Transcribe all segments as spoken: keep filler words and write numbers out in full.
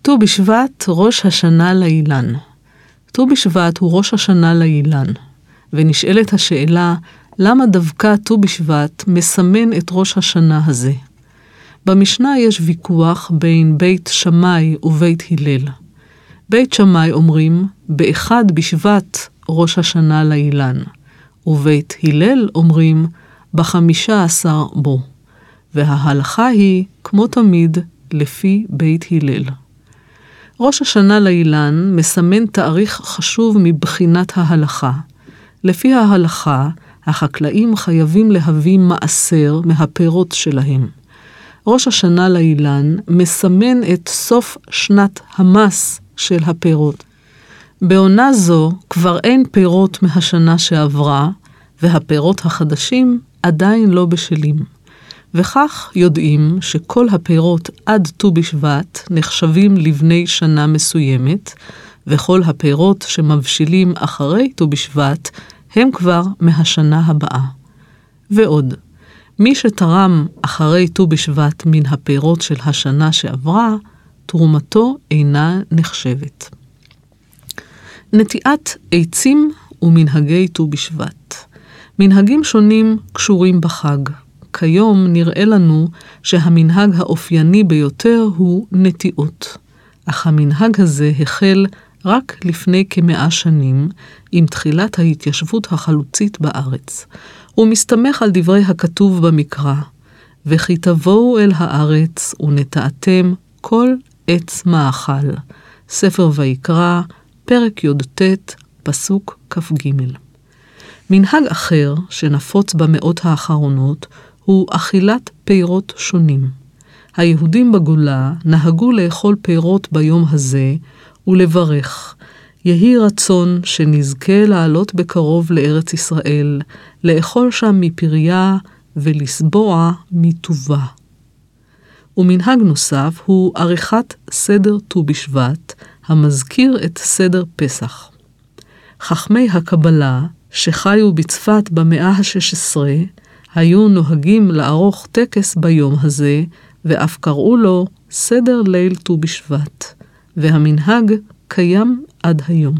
ט"ו בשבט, ראש השנה לאילן. ט"ו בשבט הוא ראש השנה לאילן, ונשאלת השאלה, למה דווקא ט"ו בשבט מסמן את ראש השנה הזה? במשנה יש ויכוח בין בית שמאי ובית הלל. בית שמאי אומרים, באחד בשבט ראש השנה לאילן, ובית הלל אומרים, בחמישה עשר בו. וההלכה היא, כמו תמיד, לפי בית הלל. ראש השנה לאילן מסמן תאריך חשוב מבחינת ההלכה. לפי ההלכה, החקלאים חייבים להביא מעשר מהפירות שלהם. ראש השנה לאילן מסמן את סוף שנת המס של הפירות. בעונה זו כבר אין פירות מהשנה שעברה, והפירות החדשים עדיין לא בשלים. וכך יודעים שכל הפירות עד ט"ו בשבט נחשבים לבני שנה מסוימת, וכל הפירות שמבשילים אחרי ט"ו בשבט הם כבר מהשנה הבאה. ועוד, מי שתרם אחרי ט"ו בשבט מן הפירות של השנה שעברה, תרומתו אינה נחשבת. נטיעת עצים ומנהגי ט"ו בשבט. מנהגים שונים קשורים בחג. כיום נראה לנו שהמנהג האופייני ביותר הוא נטיעות. אך המנהג הזה החל רק לפני כמאה שנים, עם תחילת ההתיישבות החלוצית בארץ. הוא מסתמך על דברי הכתוב במקרא, וכי תבואו אל הארץ ונטעתם כל עץ מאכל. ספר ויקרא, פרק י"ט, פסוק כ"ג. מנהג אחר שנפוץ במאות האחרונות הוא אכילת פירות שונים. היהודים בגולה נהגו לאכול פירות ביום הזה ולברך, יהי רצון שנזכה לעלות בקרוב לארץ ישראל, לאכול שם מפריה ולסבוע מטובה. ומנהג נוסף הוא עריכת סדר ט"ו בשבט, המזכיר את סדר פסח. חכמי הקבלה שחיו בצפת במאה ה-שש עשרה, היו נוהגים לערוך טקס ביום הזה, ואף קראו לו סדר ליל ט"ו בשבט, והמנהג קיים עד היום.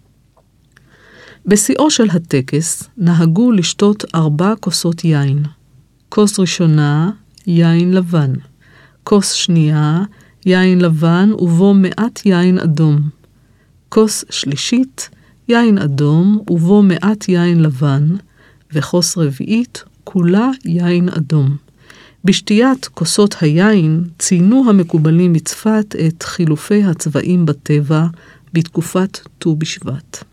בשיאו של הטקס נהגו לשתות ארבע כוסות יין. כוס ראשונה, יין לבן. כוס שנייה, יין לבן ובו מעט יין אדום. כוס שלישית, יין אדום ובו מעט יין לבן, וכוס רביעית, כולה יין אדום. בשתיית כוסות היין ציינו המקובלים מצפת את חילופי הצבעים בטבע בתקופת ט"ו בשבט.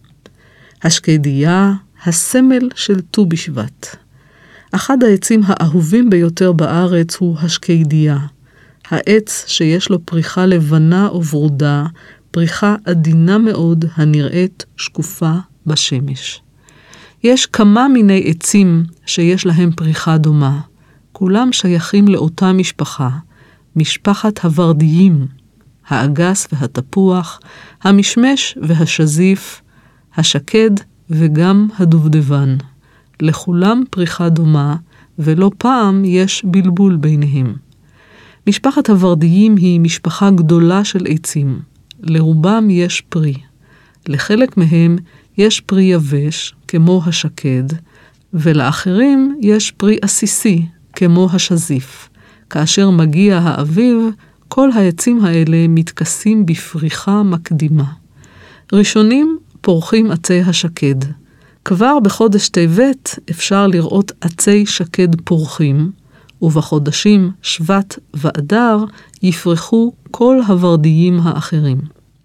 השקדיה, הסמל של ט"ו בשבט. אחד העצים האהובים ביותר בארץ הוא השקדיה. העץ שיש לו פריחה לבנה וברודה, פריחה עדינה מאוד הנראית שקופה בשמש. יש כמה מיני עצים שיש להם פריחה דומה. כולם שייכים לאותה משפחה, משפחת הוורדיים, האגס והתפוח, המשמש והשזיף, השקד וגם הדובדבן. לכולם פריחה דומה, ולא פעם יש בלבול ביניהם. משפחת הוורדיים היא משפחה גדולה של עצים. לרובם יש פרי. לחלק מהם יש פרי יבש, כמו השקד, ולאחרים יש פרי עסיסי, כמו השזיף. כאשר מגיע האביב, כל העצים האלה מתכסים בפריחה מקדימה. ראשונים פורחים עצי השקד. כבר בחודש טבת אפשר לראות עצי שקד פורחים, ובחודשים שבט ואדר יפרחו כל הוורדיים האחרים.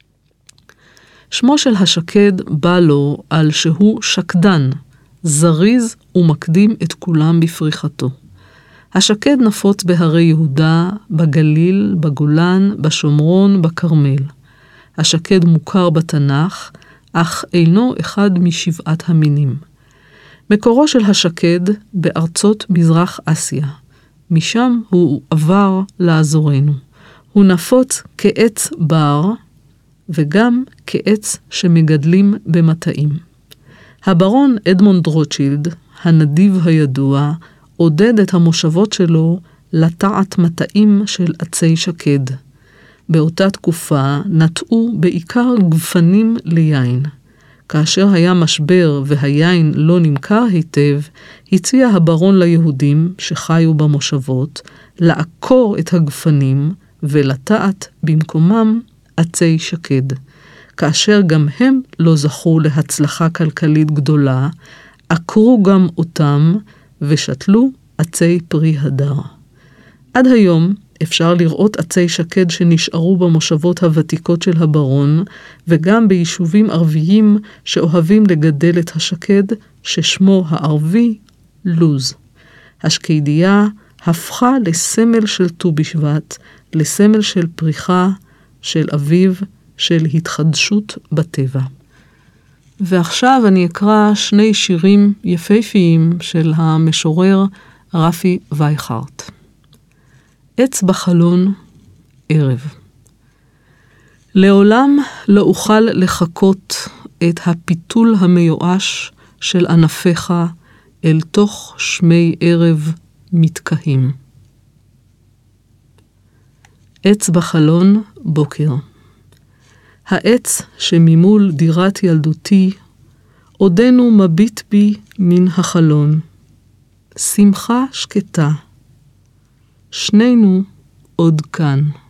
שמו של השקד בא לו על שהוא שקדן, זריז ומקדים את כולם בפריחתו. השקד נפוץ בהרי יהודה, בגליל, בגולן, בשומרון, בכרמל. השקד מוכר בתנ"ך, אך אינו אחד משבעת המינים. מקורו של השקד בארצות מזרח אסיה. משם הוא עבר לאזורנו. הוא נפוץ כעץ בר, וגם כעץ שמגדלים במטעים. הברון אדמונד רוטשילד, הנדיב הידוע, עודד את המושבות שלו לטעת מטעים של עצי שקד. באותה תקופה נטעו בעיקר גפנים ליין. כאשר היה משבר והיין לא נמכר היטב, הציע הברון ליהודים שחיו במושבות לעקור את הגפנים ולטעת במקומם עצי שקד. כאשר גם הם לא זכו להצלחה כלכלית גדולה, עקרו גם אותם ושתלו עצי פרי הדר. עד היום אפשר לראות עצי שקד שנשארו במושבות הוותיקות של הברון, וגם ביישובים ערביים שאוהבים לגדל את השקד, ששמו הערבי לוז. השקדייה הפכה לסמל של ט"ו בשבט, לסמל של פריחה, של אביב, של התחדשות בטבע. ועכשיו אני אקרא שני שירים יפהפיים של המשורר רפי וייכרט. עץ בחלון, ערב. לעולם לא אוכל לחכות את הפיתול המיואש של ענפיך אל תוך שמי ערב מתקהים. עץ בחלון, בוקר. העץ שממול דירת ילדותי, עודנו מביט בי מן החלון. שמחה שקטה. שנינו עוד כאן.